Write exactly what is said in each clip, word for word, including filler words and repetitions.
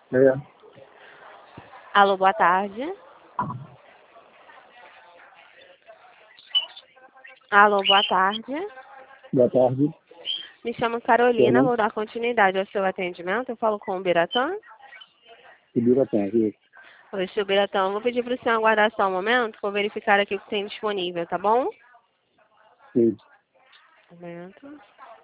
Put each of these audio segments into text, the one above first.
É, Alô, boa tarde. Alô, boa tarde. boa tarde. Me chamo Carolina, Fernando vou dar continuidade ao seu atendimento. Eu falo com o Biratã. Ibiratã, viu? Oi, seu Biratã. Vou pedir para o senhor aguardar só um momento, vou verificar aqui o que tem disponível, tá bom? Sim. Um momento.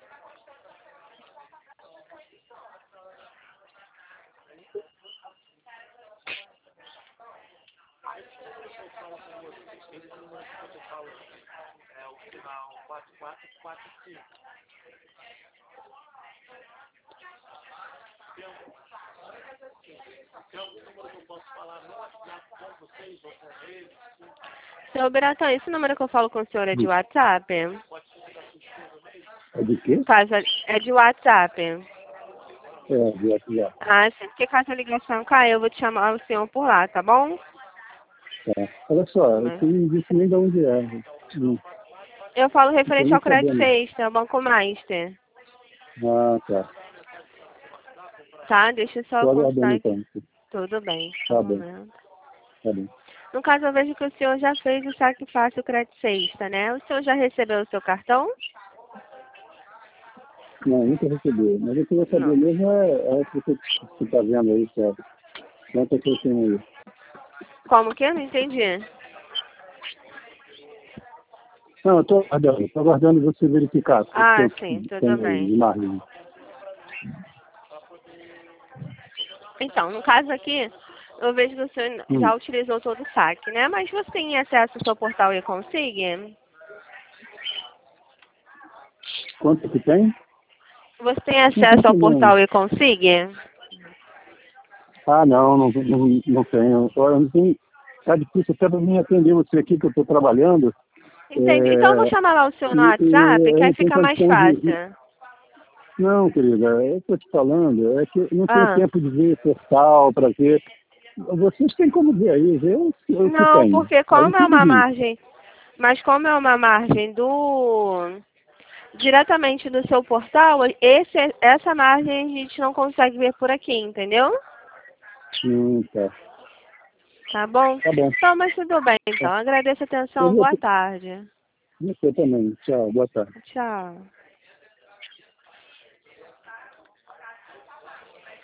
Seu Biratã, esse número que eu falo com o senhor é de WhatsApp? É de quê? Caso é de WhatsApp. É, de WhatsApp. Ah, sim. Porque caso a ligação caia, eu vou te chamar o senhor por lá, tá bom? Tá. Olha só, Né? você não disse nem de onde é. Não Eu falo estou referente nem ao Crédito sabendo. Sexta, Banco Master. Ah, tá. Tá? Deixa eu só Estou aguardando constar aqui. então. Tudo bem, só um Tá bem, momento. tá bem. No caso, eu vejo que o senhor já fez o saque fácil Crédito Sexta, né? O senhor já recebeu o seu cartão? Não, nunca recebi. Mas eu queria saber Não. mesmo é, é o que você está vendo aí, certo? Quanto é que eu tenho aí? Como que? Eu não entendi. Não, eu estou aguardando. Estou aguardando você verificar o que Ah, eu sim, tudo tenho aí bem. de margem. Então, no caso aqui, eu vejo que o senhor Hum. já utilizou todo o saque, né? Mas você tem acesso ao seu portal e consiga? Quanto que tem? Você tem Não estou acesso ao entendendo. portal e consiga? Ah, não, não, não, não tenho. Olha, não tem. Tá difícil até para mim atender você aqui, que eu estou trabalhando. Entendi. Então eu vou É, chamar lá o senhor no e, e WhatsApp, que eu aí não tenho fica mais condição de. fácil. Não, querida, eu estou te falando, é que eu não tenho Ah, tempo de ver portal para ver. Vocês têm como ver aí, ver o, o que não, tem. porque Aí como é tudo uma bem. margem, mas como é uma margem do diretamente do seu portal, esse, essa margem a gente não consegue ver por aqui, entendeu? Hum, tá. Tá bom? Tá bom. Então, mas tudo bem, Tá. então. Agradeço a Eu atenção. vou, Boa tarde. você também. Tchau, boa tarde. Tchau.